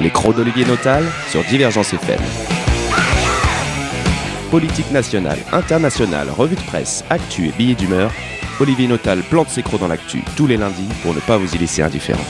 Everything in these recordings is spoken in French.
Les crocs d'Olivier Notal sur Divergence FM. Politique nationale, internationale, revue de presse, actu et billets d'humeur, Olivier Notal plante ses crocs dans l'actu tous les lundis pour ne pas vous y laisser indifférent.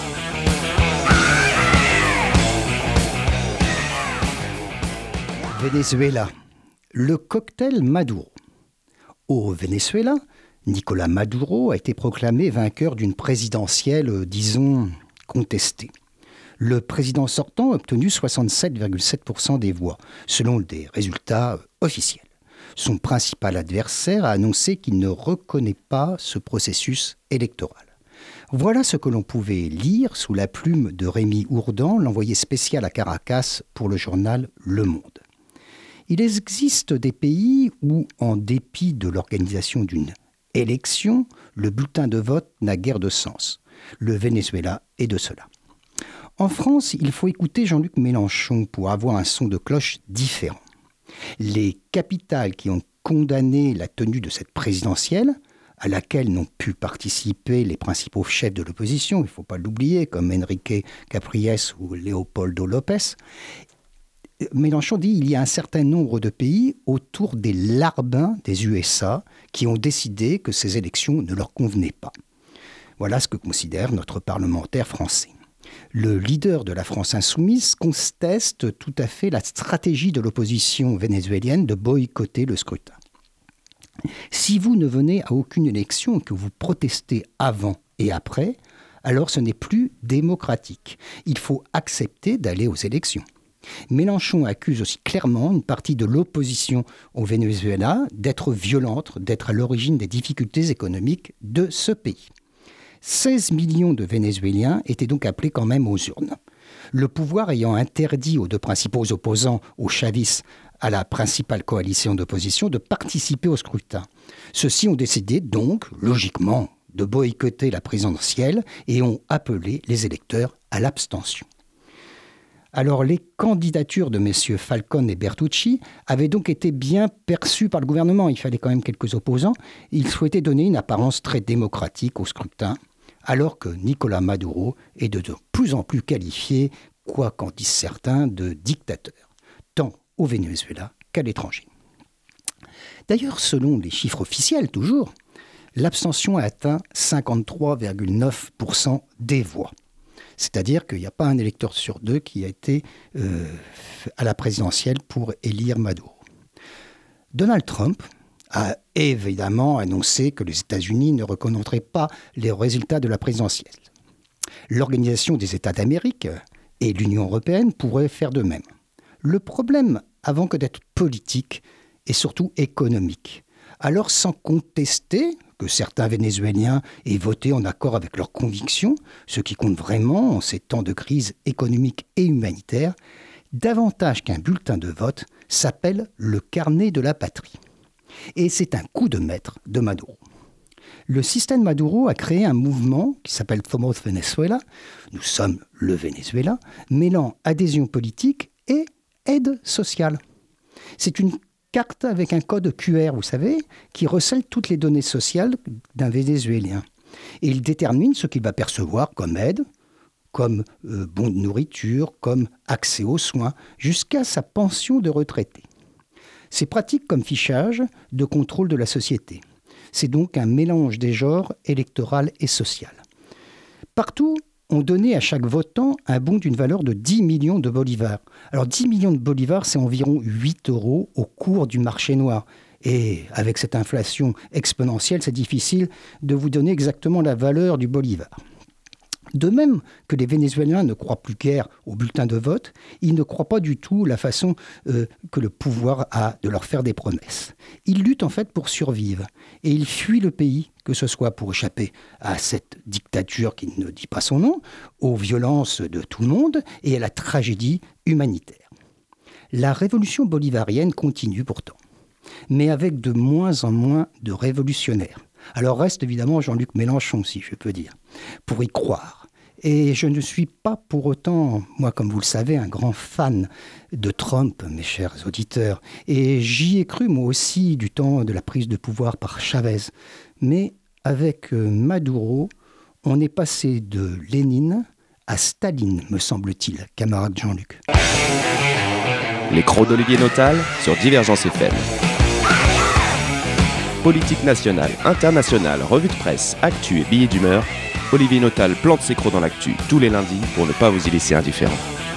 Venezuela, le cocktail Maduro. Au Venezuela, Nicolás Maduro a été proclamé vainqueur d'une présidentielle, disons, contestée. Le président sortant a obtenu 67,7% des voix, selon des résultats officiels. Son principal adversaire a annoncé qu'il ne reconnaît pas ce processus électoral. Voilà ce que l'on pouvait lire sous la plume de Rémi Ourdan, l'envoyé spécial à Caracas pour le journal Le Monde. Il existe des pays où, en dépit de l'organisation d'une élection, le bulletin de vote n'a guère de sens. Le Venezuela est de cela. En France, il faut écouter Jean-Luc Mélenchon pour avoir un son de cloche différent. Les capitales qui ont condamné la tenue de cette présidentielle, à laquelle n'ont pu participer les principaux chefs de l'opposition, il ne faut pas l'oublier, comme Enrique Capriles ou Leopoldo López, Mélenchon dit qu'il y a un certain nombre de pays autour des larbins des USA qui ont décidé que ces élections ne leur convenaient pas. Voilà ce que considère notre parlementaire français. Le leader de la France insoumise conteste tout à fait la stratégie de l'opposition vénézuélienne de boycotter le scrutin. Si vous ne venez à aucune élection et que vous protestez avant et après, alors ce n'est plus démocratique. Il faut accepter d'aller aux élections. Mélenchon accuse aussi clairement une partie de l'opposition au Venezuela d'être violente, d'être à l'origine des difficultés économiques de ce pays. 16 millions de Vénézuéliens étaient donc appelés quand même aux urnes. Le pouvoir ayant interdit aux deux principaux opposants, aux chavistes, à la principale coalition d'opposition, de participer au scrutin. Ceux-ci ont décidé donc, logiquement, de boycotter la présidentielle et ont appelé les électeurs à l'abstention. Alors, les candidatures de messieurs Falcón et Bertucci avaient donc été bien perçues par le gouvernement. Il fallait quand même quelques opposants. Ils souhaitaient donner une apparence très démocratique au scrutin, alors que Nicolás Maduro est de plus en plus qualifié, quoi qu'en disent certains, de dictateur, tant au Venezuela qu'à l'étranger. D'ailleurs, selon les chiffres officiels toujours, l'abstention a atteint 53,9% des voix. C'est-à-dire qu'il n'y a pas un électeur sur deux qui a été à la présidentielle pour élire Maduro. Donald Trump a évidemment annoncé que les États-Unis ne reconnaîtraient pas les résultats de la présidentielle. L'Organisation des États d'Amérique et l'Union européenne pourraient faire de même. Le problème, avant que d'être politique, est surtout économique. Alors, sans contester que certains Vénézuéliens aient voté en accord avec leurs convictions, ce qui compte vraiment en ces temps de crise économique et humanitaire, davantage qu'un bulletin de vote, s'appelle le carnet de la patrie. Et c'est un coup de maître de Maduro. Le système Maduro a créé un mouvement qui s'appelle Somos Venezuela, nous sommes le Venezuela, mêlant adhésion politique et aide sociale. C'est une carte avec un code QR, vous savez, qui recèle toutes les données sociales d'un Vénézuélien. Et il détermine ce qu'il va percevoir comme aide, comme bon de nourriture, comme accès aux soins, jusqu'à sa pension de retraité. C'est pratique comme fichage de contrôle de la société. C'est donc un mélange des genres électoral et social. Partout, on donnait à chaque votant un bon d'une valeur de 10 millions de bolivars. Alors 10 millions de bolivars, c'est environ 8 € au cours du marché noir. Et avec cette inflation exponentielle, c'est difficile de vous donner exactement la valeur du bolivar. De même que les Vénézuéliens ne croient plus guère au bulletin de vote, ils ne croient pas du tout la façon que le pouvoir a de leur faire des promesses. Ils luttent en fait pour survivre et ils fuient le pays, que ce soit pour échapper à cette dictature qui ne dit pas son nom, aux violences de tout le monde et à la tragédie humanitaire. La révolution bolivarienne continue pourtant, mais avec de moins en moins de révolutionnaires. Alors reste évidemment Jean-Luc Mélenchon, si je peux dire, pour y croire. Et je ne suis pas pour autant, moi comme vous le savez, un grand fan de Trump, mes chers auditeurs. Et j'y ai cru moi aussi du temps de la prise de pouvoir par Chavez. Mais avec Maduro, on est passé de Lénine à Staline, me semble-t-il, camarade Jean-Luc. Les crocs d'Olivier Notal sur Divergence FM. Politique nationale, internationale, revue de presse, actu et billets d'humeur, Olivier Notal plante ses crocs dans l'actu tous les lundis pour ne pas vous y laisser indifférent.